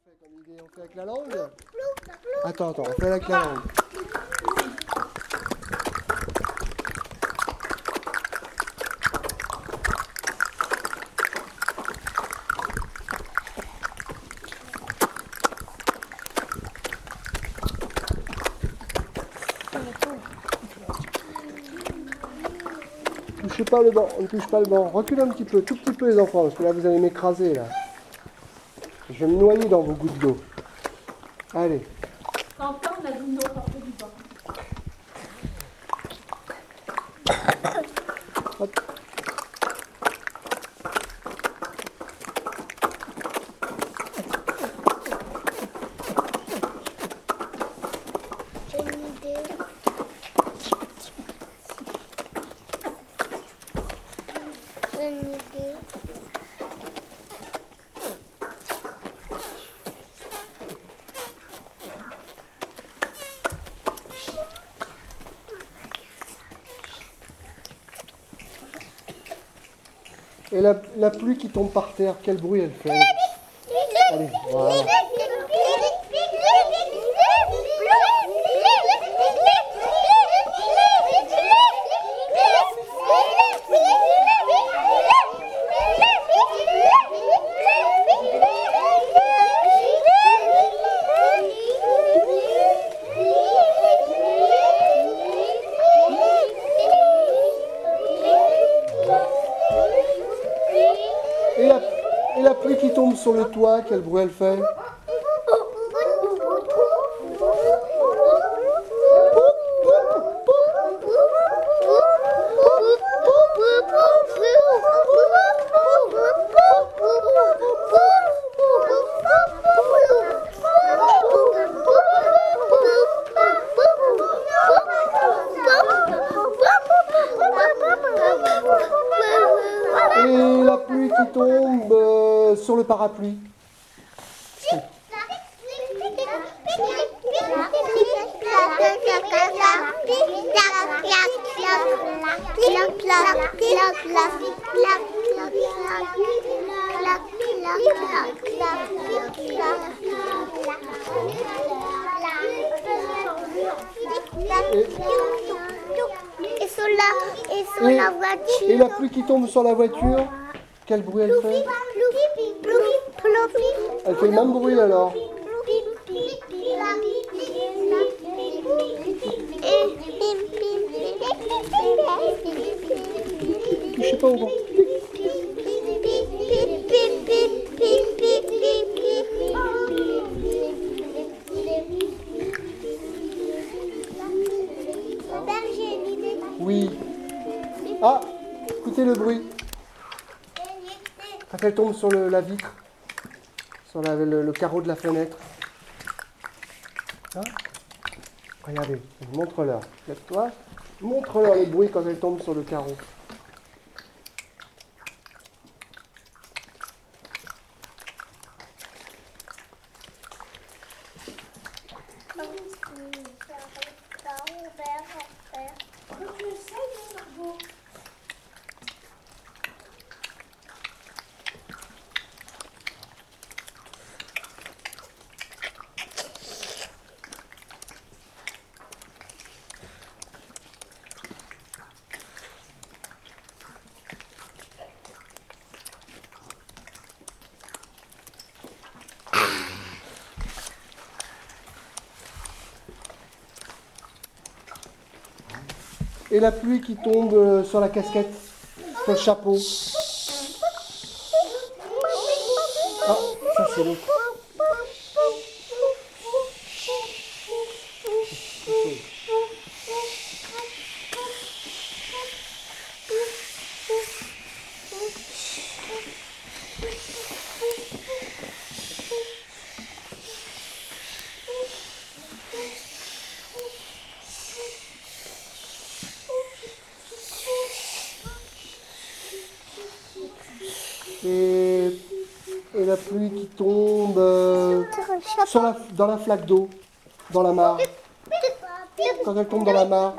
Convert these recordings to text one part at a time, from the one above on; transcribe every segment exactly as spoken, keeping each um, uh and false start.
fait comme idée? On fait avec la langue? Attends, attends, on fait avec la langue. Touchez pas le banc, on ne touche pas le banc. Recule un petit peu, tout petit peu les enfants, parce que là vous allez m'écraser là. Je vais me noyer dans vos gouttes d'eau. Allez. Quentin, on a dit non, sortez du banc. Hop. J'ai une idée. J'ai une idée. Et la, la pluie qui tombe par terre, quel bruit elle fait? Allez, voilà. Et la, et la pluie qui tombe sur le toit, quel bruit elle fait? Et la pluie qui tombe euh, sur le parapluie. Et sur la, et sur Et, la voiture. et la pluie qui tombe sur la voiture, quel bruit elle fait? Elle fait le même bruit alors. Touchez pas au banc. Oui. Ah, écoutez le bruit. Quand elle tombe sur le- la vitre, sur la- le, le carreau de la fenêtre. Hein? Regardez, montre-leur. Lève-toi. Montre-leur le bruit quand elle tombe sur le carreau. Et la pluie qui tombe euh, sur la casquette, sur le chapeau. Ah, ça c'est l'autre. Et, et la pluie qui tombe euh, sur la, dans la flaque d'eau, dans la mare. Quand elle tombe dans la mare.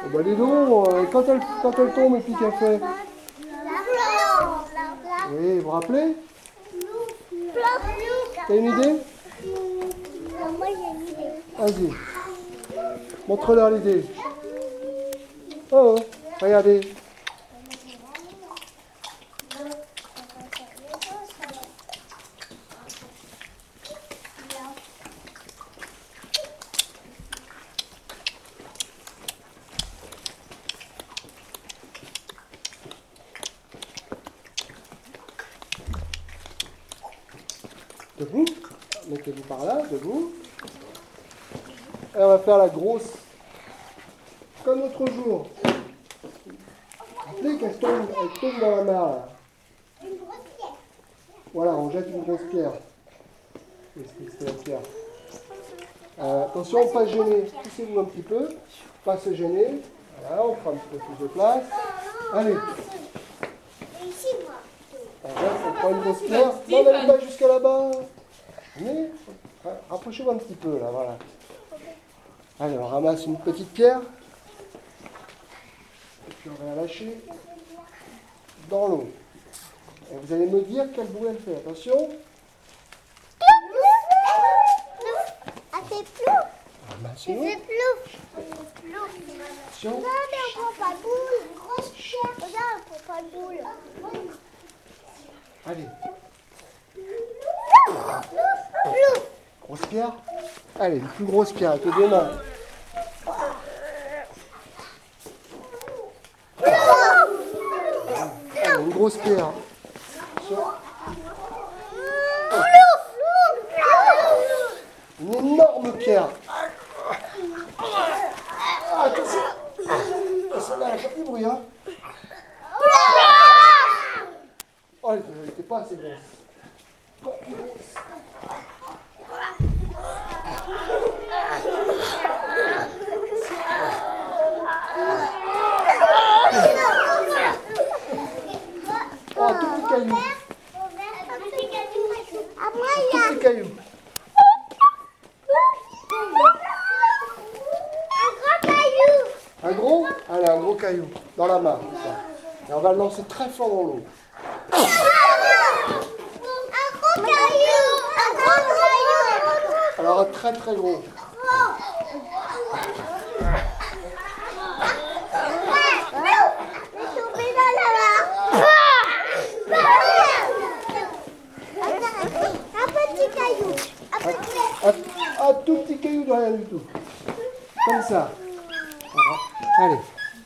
Oh, bah dis donc, euh, quand elle, quand elle tombe et puis qu'elle fait... Oui, vous vous rappelez? T'as une idée? Moi j'ai une idée. Vas-y. Montre-leur l'idée. Oh, regardez. Debout. Mettez-vous par là, debout. Et on va faire la grosse. Comme l'autre jour. Rappelez qu'elle tombe, elle tombe dans la mare. Là. Une grosse pierre. Voilà, on jette une grosse pierre. Qu'est-ce que c'est la pierre? Euh, attention, pas se gêner. Poussez-vous un petit peu. Pas se gêner. Voilà, on prend un petit peu plus de place. Allez. Et ici, moi. Alors, on prend une grosse pierre. Non, n'allez pas jusqu'à là-bas. Mais, rapprochez-vous un petit peu, là, voilà. Allez, on ramasse une petite pierre. Et puis on va la lâcher dans l'eau. Et vous allez me dire quel bruit elle fait. Attention. Ah, c'est flou. Ramassez-nous. C'est flou. Attention. Regarde, on prend pas de boule. Une grosse pierre. Regarde, on prend pas de boule. Allez. Flou. Grosse pierre. Allez, une plus grosse pierre avec les deux mains. Allez, une grosse pierre. Attention. Une énorme pierre. Ah, attention. Ah, celle-là, elle a pas de bruit, hein. Oh, elle n'était pas assez grosse. Pas plus grosse. Oh, un tout petit caillou. Après, Un il y tout a petit caillou. un grand caillou. Un gros? Allez, un gros caillou. Dans la main. Et on va le lancer très fort dans l'eau. Un gros caillou. Un gros caillou. Alors, un très très gros. Je suis tombée dans la mare. Un petit caillou. Un petit Un, un tout petit caillou de rien du tout. Comme ça. Allez.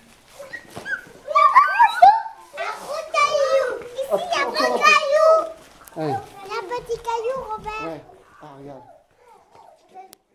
Un gros caillou. Ici, il y a Encore plein un de peu. cailloux. Allez. Il y a un petit caillou, Robert. Ouais. Ah, regarde.